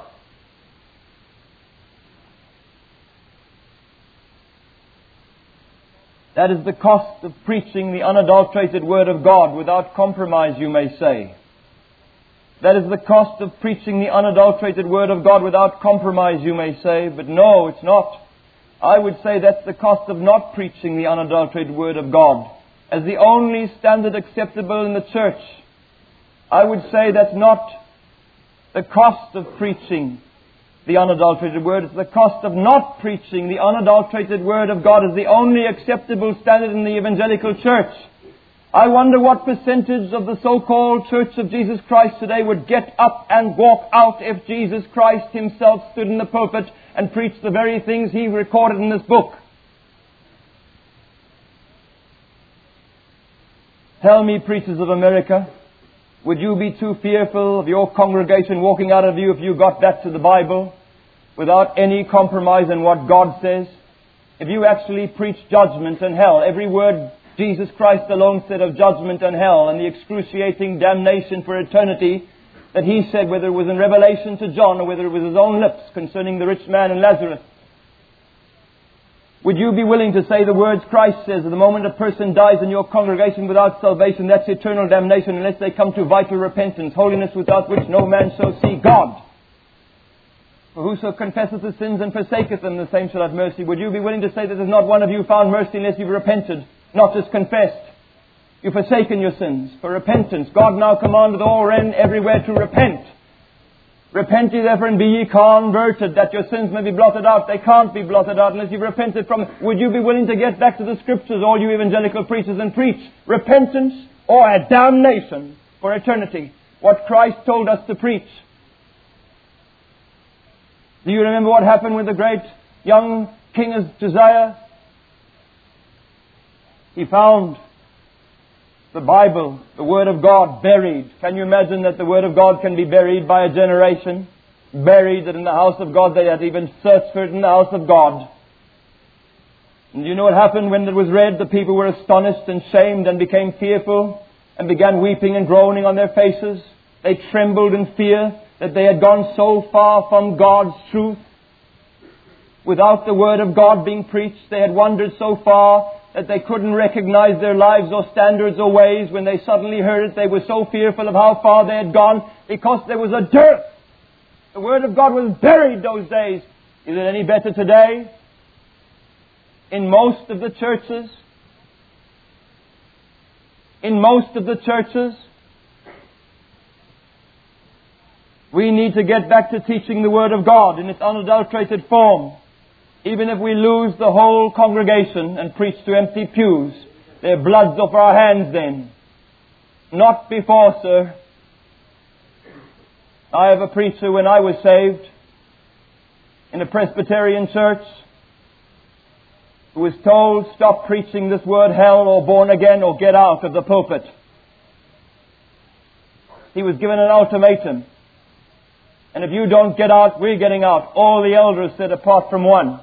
That is the cost of preaching the unadulterated Word of God without compromise, you may say. That is the cost of preaching the unadulterated Word of God without compromise, you may say. But no, it's not. I would say that's the cost of not preaching the unadulterated Word of God as the only standard acceptable in the church. I would say that's not the cost of preaching the unadulterated Word. It's the cost of not preaching the unadulterated Word of God as the only acceptable standard in the evangelical church. I wonder what percentage of the so-called Church of Jesus Christ today would get up and walk out if Jesus Christ Himself stood in the pulpit and preached the very things He recorded in this book. Tell me, preachers of America, would you be too fearful of your congregation walking out of you if you got back to the Bible without any compromise in what God says? If you actually preach judgment and hell, every word Jesus Christ alone said of judgment and hell and the excruciating damnation for eternity that He said, whether it was in Revelation to John or whether it was His own lips concerning the rich man and Lazarus, would you be willing to say the words Christ says, at the moment a person dies in your congregation without salvation, that's eternal damnation unless they come to vital repentance, holiness without which no man shall see God. For whoso confesseth his sins and forsaketh them, the same shall have mercy. Would you be willing to say that there's not one of you found mercy unless you've repented, not just confessed? You've forsaken your sins for repentance. God now commandeth all men everywhere to repent. Repent ye therefore and be ye converted, that your sins may be blotted out. They can't be blotted out unless you've repented from them. Would you be willing to get back to the Scriptures, all you evangelical preachers, and preach repentance or a damnation for eternity? What Christ told us to preach. Do you remember what happened with the great young King Josiah? He found the Bible, the Word of God, buried. Can you imagine that the Word of God can be buried by a generation? Buried, that in the house of God they had even searched for it in the house of God. And you know what happened when it was read? The people were astonished and shamed and became fearful and began weeping and groaning on their faces. They trembled in fear that they had gone so far from God's truth. Without the Word of God being preached, they had wandered so far that they couldn't recognize their lives or standards or ways. When they suddenly heard it, they were so fearful of how far they had gone because there was a dearth. The Word of God was buried those days. Is it any better today? In most of the churches, in most of the churches, we need to get back to teaching the Word of God in its unadulterated form. Even if we lose the whole congregation and preach to empty pews, their blood's off our hands then. Not before, sir. I have a preacher when I was saved in a Presbyterian church who was told, stop preaching this word hell or born again or get out of the pulpit. He was given an ultimatum. And if you don't get out, we're getting out. All the elders said apart from one.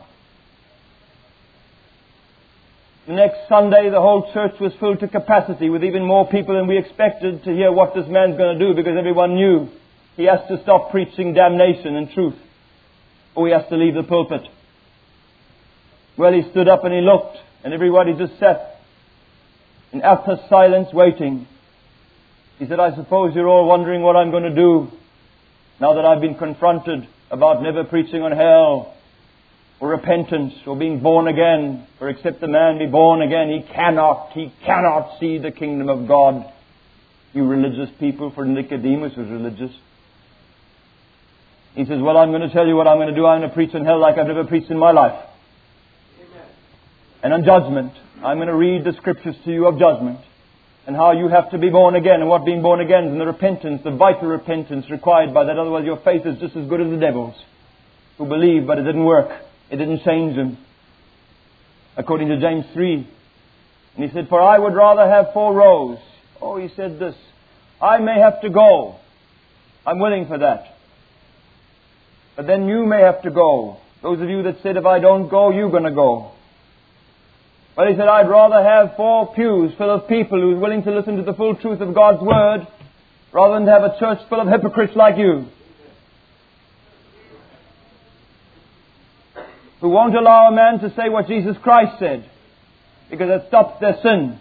The next Sunday, the whole church was filled to capacity with even more people than we expected to hear what this man's going to do, because everyone knew he has to stop preaching damnation and truth, or he has to leave the pulpit. Well, he stood up and he looked, and everybody just sat in utter silence waiting. He said, I suppose you're all wondering what I'm going to do now that I've been confronted about never preaching on hell or repentance or being born again. For except the man be born again, he cannot, he cannot see the kingdom of God. You religious people, for Nicodemus was religious. He says, well, I'm going to tell you what I'm going to do. I'm going to preach on hell like I've never preached in my life. Amen. And on judgment, I'm going to read the Scriptures to you of judgment and how you have to be born again and what being born again is and the repentance, the vital repentance required by that. Otherwise your faith is just as good as the devil's, who believed but it didn't work. It didn't change them. According to James three. And he said, for I would rather have four rows. Oh, he said this. I may have to go. I'm willing for that. But then you may have to go. Those of you that said, if I don't go, you're going to go. But he said, I'd rather have four pews full of people who are willing to listen to the full truth of God's Word rather than to have a church full of hypocrites like you, who won't allow a man to say what Jesus Christ said, because it stops their sin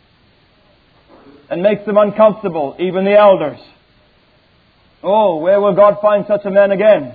and makes them uncomfortable, even the elders. Oh, where will God find such a man again?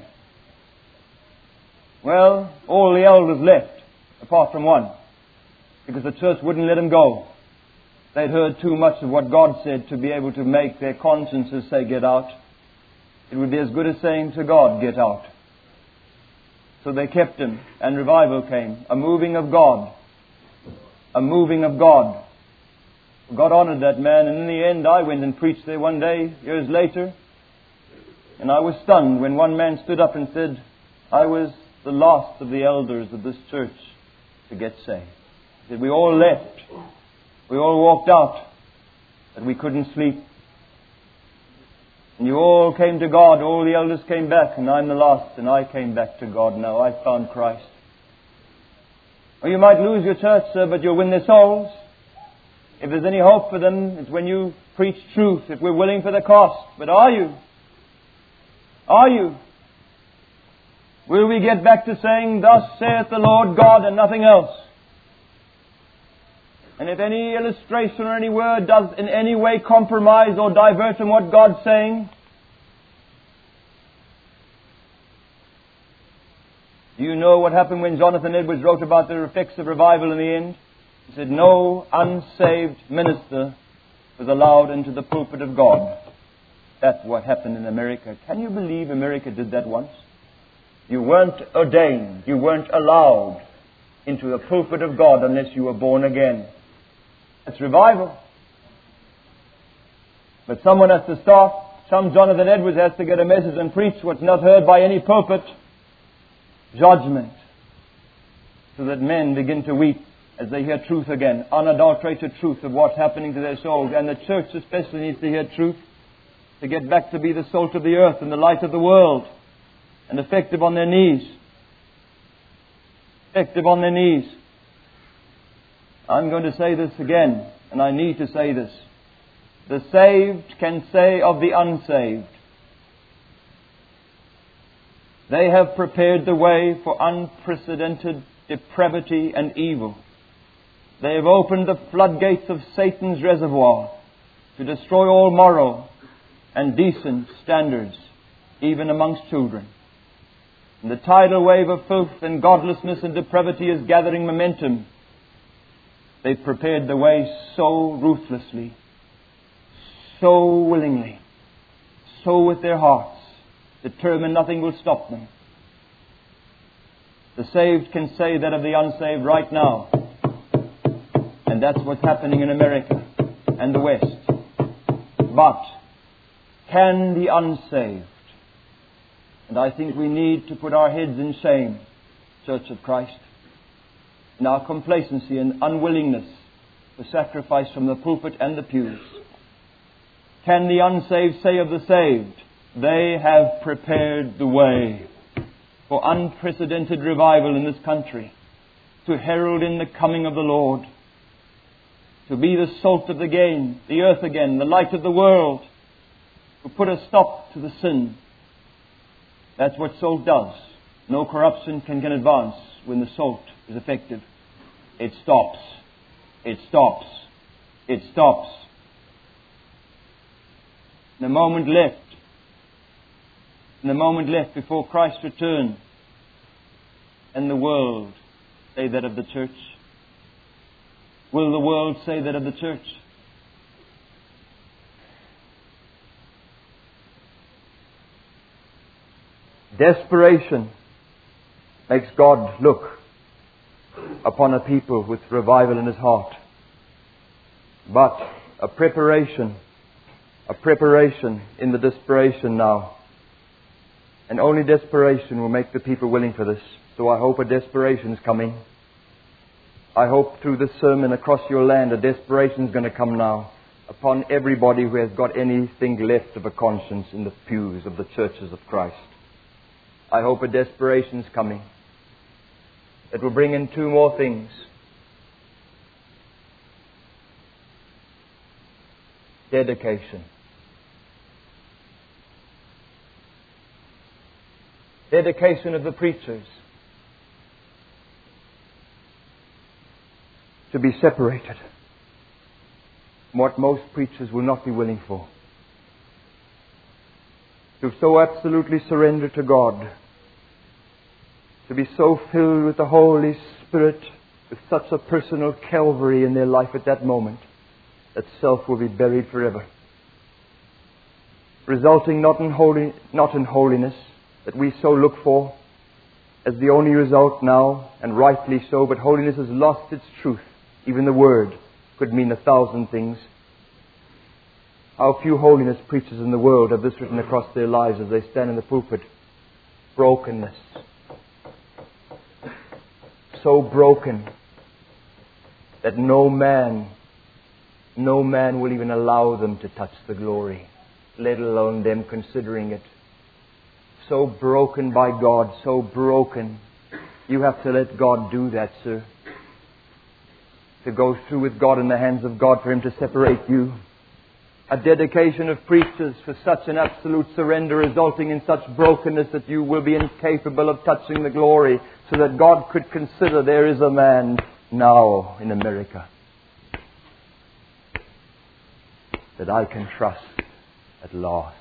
Well, all the elders left, apart from one, because the church wouldn't let him go. They'd heard too much of what God said to be able to make their consciences say, get out. It would be as good as saying to God, get out. So they kept him, and revival came. A moving of God. A moving of God. God honored that man, and in the end I went and preached there one day, years later, and I was stunned when one man stood up and said, I was the last of the elders of this church to get saved. He said, we all left. We all walked out, but we couldn't sleep. And you all came to God, all the elders came back, and I'm the last, and I came back to God now. I found Christ. Or you might lose your church, sir, but you'll win their souls. If there's any hope for them, it's when you preach truth, if we're willing for the cost. But are you? Are you? Will we get back to saying, thus saith the Lord God, and nothing else? And if any illustration or any word does in any way compromise or divert from what God's saying, do you know what happened when Jonathan Edwards wrote about the effects of revival in the end? He said, no unsaved minister was allowed into the pulpit of God. That's what happened in America. Can you believe America did that once? You weren't ordained, you weren't allowed into the pulpit of God unless you were born again. That's revival. But someone has to start. Some Jonathan Edwards has to get a message and preach what's not heard by any pulpit. Judgment. So that men begin to weep as they hear truth again, unadulterated truth of what's happening to their souls. And the church especially needs to hear truth to get back to be the salt of the earth and the light of the world and effective on their knees. Effective on their knees. I'm going to say this again, and I need to say this. The saved can say of the unsaved, they have prepared the way for unprecedented depravity and evil. They have opened the floodgates of Satan's reservoir to destroy all moral and decent standards, even amongst children. And the tidal wave of filth and godlessness and depravity is gathering momentum. They've prepared the way so ruthlessly, so willingly, so with their hearts, determined nothing will stop them. The saved can say that of the unsaved right now. And that's what's happening in America and the West. But can the unsaved, and I think we need to put our heads in shame, Church of Christ, in our complacency and unwillingness to sacrifice from the pulpit and the pews. Can the unsaved say of the saved, they have prepared the way for unprecedented revival in this country, to herald in the coming of the Lord, to be the salt of the game, the earth again, the light of the world, to put a stop to the sin. That's what salt does. No corruption can, can advance when the salt is effective. It stops. It stops. It stops. In a moment left, in the moment left before Christ's return, and the world say that of the church? Will the world say that of the church? Desperation makes God look upon a people with revival in His heart. But a preparation, a preparation in the desperation now. And only desperation will make the people willing for this. So I hope a desperation is coming. I hope through this sermon across your land, a desperation is going to come now upon everybody who has got anything left of a conscience in the pews of the churches of Christ. I hope a desperation is coming. It will bring in two more things. Dedication. Dedication of the preachers to be separated from what most preachers will not be willing for. To so absolutely surrender to God, to be so filled with the Holy Spirit, with such a personal Calvary in their life at that moment, that self will be buried forever. Resulting not in holy, not in holiness, that we so look for as the only result now, and rightly so, but holiness has lost its truth. Even the word could mean a thousand things. How few holiness preachers in the world have this written across their lives as they stand in the pulpit. Brokenness. So broken that no man, no man will even allow them to touch the glory, let alone them considering it. So broken by God, so broken. You have to let God do that, sir. To go through with God in the hands of God for Him to separate you. A dedication of preachers for such an absolute surrender resulting in such brokenness that you will be incapable of touching the glory, so that God could consider there is a man now in America that I can trust at last.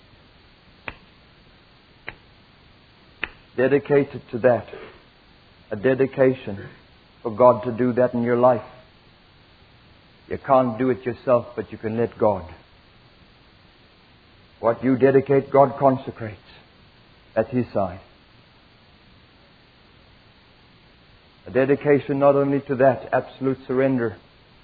Dedicated to that. A dedication for God to do that in your life. You can't do it yourself, but you can let God. What you dedicate, God consecrates. That's His side. A dedication not only to that absolute surrender,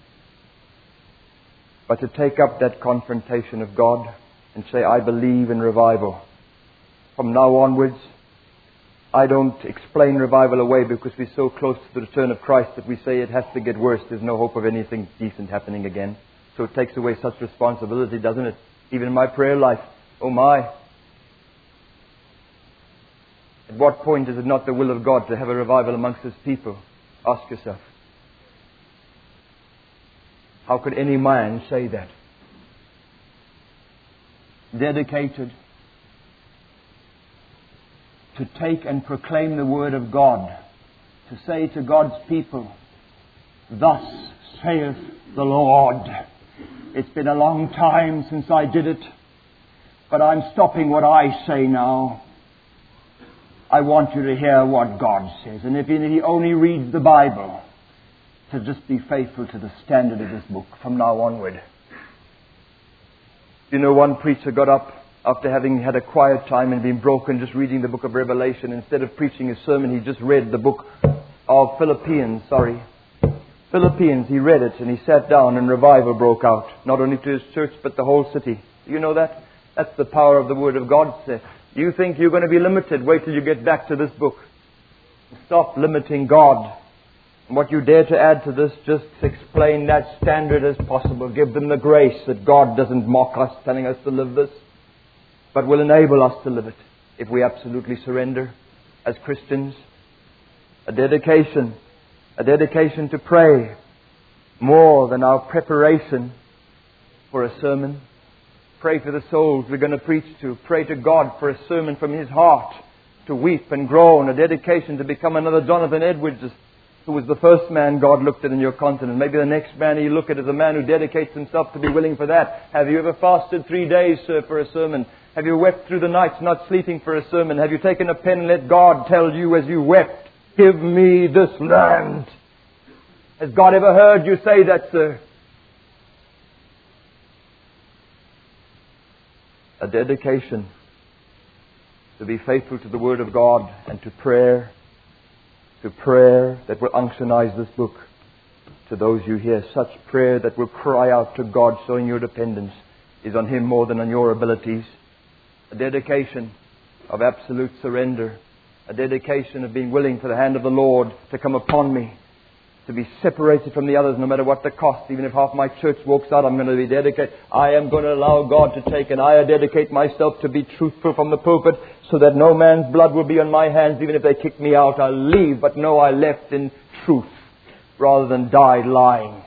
but to take up that confrontation of God and say, I believe in revival. From now onwards, I don't explain revival away because we're so close to the return of Christ that we say it has to get worse. There's no hope of anything decent happening again. So it takes away such responsibility, doesn't it? Even in my prayer life. Oh my. At what point is it not the will of God to have a revival amongst His people? Ask yourself. How could any man say that? Dedicated to take and proclaim the Word of God, to say to God's people, thus saith the Lord. It's been a long time since I did it, but I'm stopping what I say now. I want you to hear what God says. And if He only reads the Bible, to just be faithful to the standard of this book from now onward. You know, one preacher got up after having had a quiet time and been broken just reading the book of Revelation. Instead of preaching his sermon, he just read the book of Philippians, sorry. Philippians, he read it and he sat down and revival broke out. Not only to his church, but the whole city. You know that? That's the power of the Word of God. You think you're going to be limited? Wait till you get back to this book. Stop limiting God. And what you dare to add to this, just explain that standard as possible. Give them the grace that God doesn't mock us, telling us to live this, but will enable us to live it if we absolutely surrender as Christians. A dedication, a dedication to pray more than our preparation for a sermon. Pray for the souls we're going to preach to. Pray to God for a sermon from His heart, to weep and groan. A dedication to become another Jonathan Edwards, who was the first man God looked at in your continent. Maybe the next man He look at is a man who dedicates himself to be willing for that. Have you ever fasted three days, sir, for a sermon? Have you wept through the nights not sleeping for a sermon? Have you taken a pen and let God tell you as you wept, give me this land? Has God ever heard you say that, sir? A dedication to be faithful to the Word of God and to prayer, to prayer that will unctionize this book to those you hear. Such prayer that will cry out to God, showing your dependence is on Him more than on your abilities. A dedication of absolute surrender. A dedication of being willing for the hand of the Lord to come upon me. To be separated from the others no matter what the cost. Even if half my church walks out, I'm going to be dedicated. I am going to allow God to take, and I dedicate myself to be truthful from the pulpit so that no man's blood will be on my hands. Even if they kick me out, I'll leave. But no, I left in truth rather than died lying.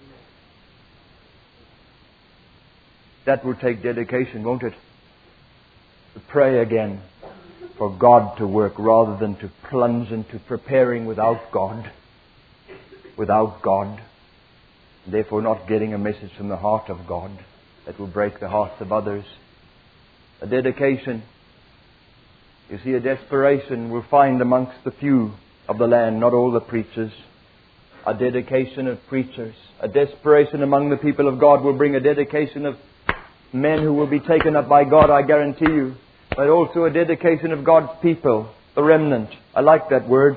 That will take dedication, won't it? To pray again for God to work rather than to plunge into preparing without God. Without God. Therefore not getting a message from the heart of God that will break the hearts of others. A dedication. You see, a desperation we'll find amongst the few of the land, not all the preachers. A dedication of preachers. A desperation among the people of God will bring a dedication of men who will be taken up by God, I guarantee you. But also a dedication of God's people, the remnant. I like that word.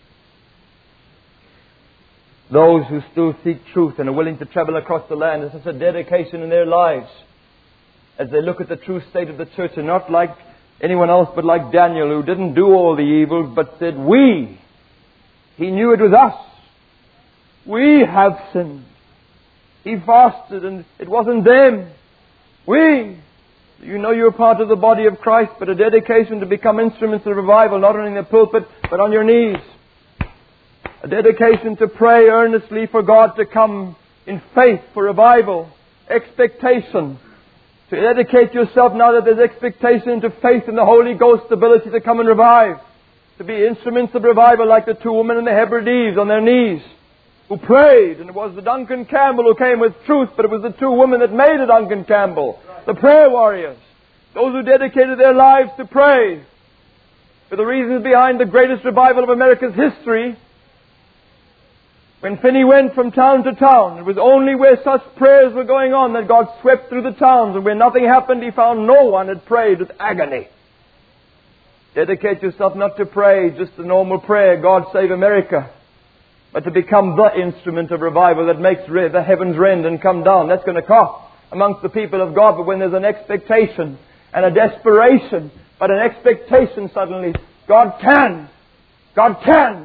Those who still seek truth and are willing to travel across the land. There's such a dedication in their lives as they look at the true state of the church, and not like anyone else but like Daniel, who didn't do all the evils but said, we. He knew it was us. We have sinned. He fasted and it wasn't them. We. You know you're part of the body of Christ, but a dedication to become instruments of revival, not only in the pulpit, but on your knees. A dedication to pray earnestly for God to come in faith for revival. Expectation. To dedicate yourself now that there's expectation to faith in the Holy Ghost's ability to come and revive. To be instruments of revival like the two women in the Hebrides on their knees who prayed. And it was the Duncan Campbell who came with truth, but it was the two women that made it Duncan Campbell. The prayer warriors. Those who dedicated their lives to pray. For the reasons behind the greatest revival of America's history. When Finney went from town to town, it was only where such prayers were going on that God swept through the towns, and where nothing happened, he found no one had prayed with agony. Dedicate yourself not to pray just the normal prayer, God save America, but to become the instrument of revival that makes the heavens rend and come down. That's going to cost amongst the people of God, but when there's an expectation and a desperation, but an expectation suddenly, God can. God can.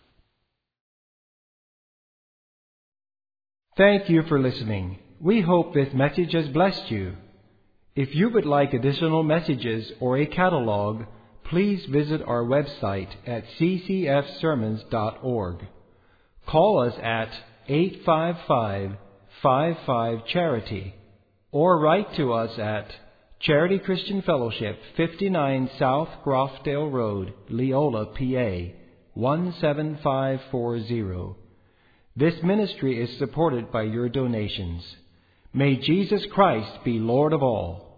Thank you for listening. We hope this message has blessed you. If you would like additional messages or a catalog, please visit our website at c c f sermons dot org. Call us at eight five five, five five, charity or write to us at Charity Christian Fellowship, fifty-nine South Grofdale Road, Leola, P A, one seven five four zero. This ministry is supported by your donations. May Jesus Christ be Lord of all.